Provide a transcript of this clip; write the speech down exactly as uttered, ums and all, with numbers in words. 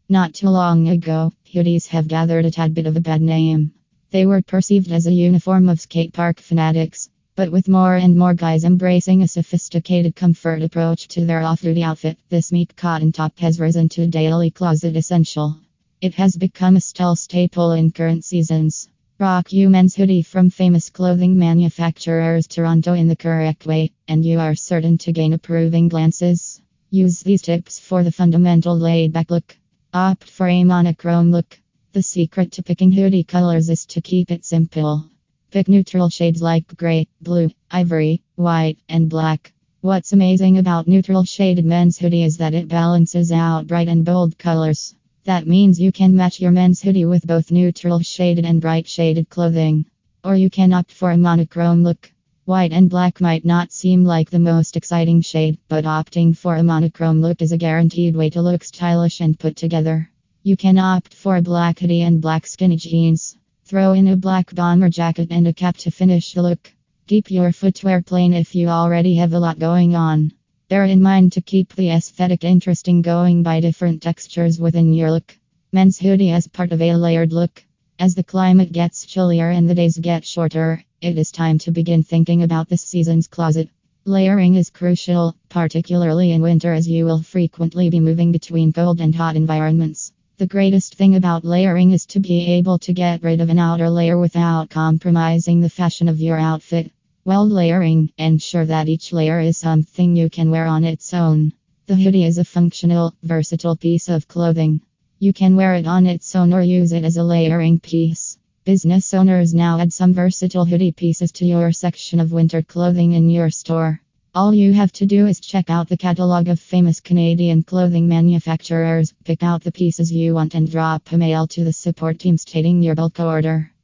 Not too long ago, hoodies have gathered a tad bit of a bad name. They were perceived as a uniform of skate park fanatics, but with more and more guys embracing a sophisticated comfort approach to their off-duty outfit, this meek cotton top has risen to a daily closet essential. It has become a style staple in current seasons. Rock you men's hoodie from famous clothing manufacturers Toronto in the correct way, and you are certain to gain approving glances. Use these tips for the fundamental laid-back look. Opt for a monochrome look. The secret to picking hoodie colors is to keep it simple. Pick neutral shades like gray, blue, ivory, white, and black. What's amazing about neutral shaded men's hoodie is that it balances out bright and bold colors. That means you can match your men's hoodie with both neutral shaded and bright shaded clothing. Or you can opt for a monochrome look. White and black might not seem like the most exciting shade, but opting for a monochrome look is a guaranteed way to look stylish and put together. You can opt for a black hoodie and black skinny jeans. Throw in a black bomber jacket and a cap to finish the look. Keep your footwear plain if you already have a lot going on. Bear in mind to keep the aesthetic interesting, going by different textures within your look. Men's hoodie as part of a layered look. As the climate gets chillier and the days get shorter, it is time to begin thinking about this season's closet. Layering is crucial, particularly in winter, as you will frequently be moving between cold and hot environments. The greatest thing about layering is to be able to get rid of an outer layer without compromising the fashion of your outfit. While layering, ensure that each layer is something you can wear on its own. The hoodie is a functional, versatile piece of clothing. You can wear it on its own or use it as a layering piece. Business owners now add some versatile hoodie pieces to your section of winter clothing in your store. All you have to do is check out the catalog of famous Canadian clothing manufacturers, pick out the pieces you want, and drop a mail to the support team stating your bulk order.